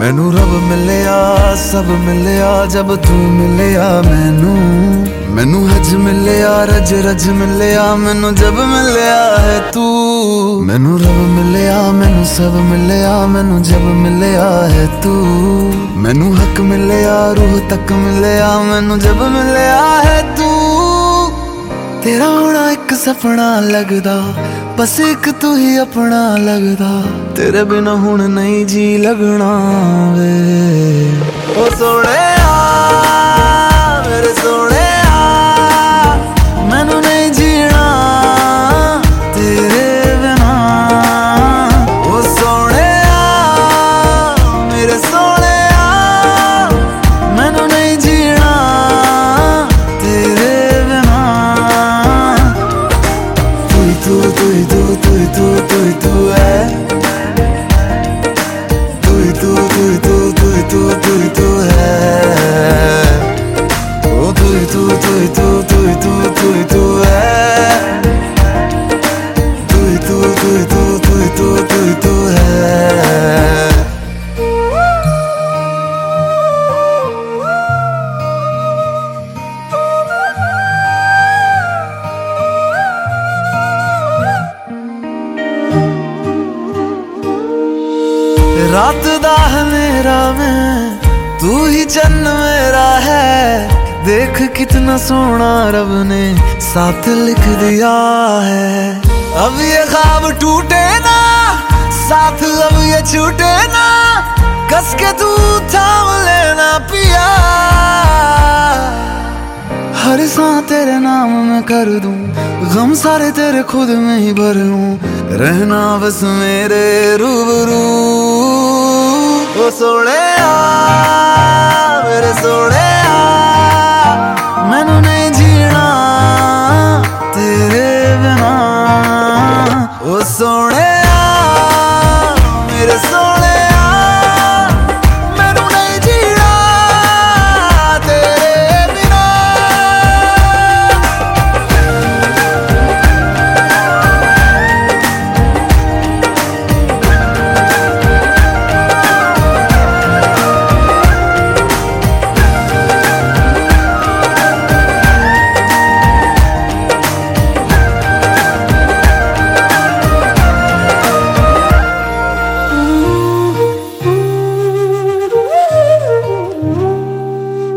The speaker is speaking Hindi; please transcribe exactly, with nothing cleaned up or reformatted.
मैनू रब मिलिया सब मिलिया जब तू मिलिया मैनू। मैनू हज मिलिया रज रज मिलिया मैनू जब मिलिया है तू। मैनू रब मिलिया मैनू सब मिलिया मैनू जब मिलिया है तू। मैनू हक मिलिया रूह तक मिलिया मैनू जब मिलिया है तू। तेरा होना एक सपना लगदा बस एक तू ही अपना लगदा। तेरे बिना हुण नहीं जी लगना वे ओ सोने मेरे सोने मैनू नहीं जीना तेरे बिना। ओ सोने मेरे सोने मैनू नहीं जीना तेरे बिना। तू तू तू तू तू तू तू है तू तू तू तू तू तू तू तू है ओ तू तू तू तू तू तू तू तू है तू तू तू तू तू तू तू तू है। रात दा मेरा मैं तू ही चन्न मेरा है। देख कितना सोना रब ने साथ लिख दिया है। अब ये ख्वाब टूटे ना साथ अब ये छूटे ना। कस के तू थाम लेना पिया। हर सांस तेरे नाम में कर दूं गम सारे तेरे खुद में ही भर लूं। रहना बस मेरे रूबरू ओ सोने मेरे सोने।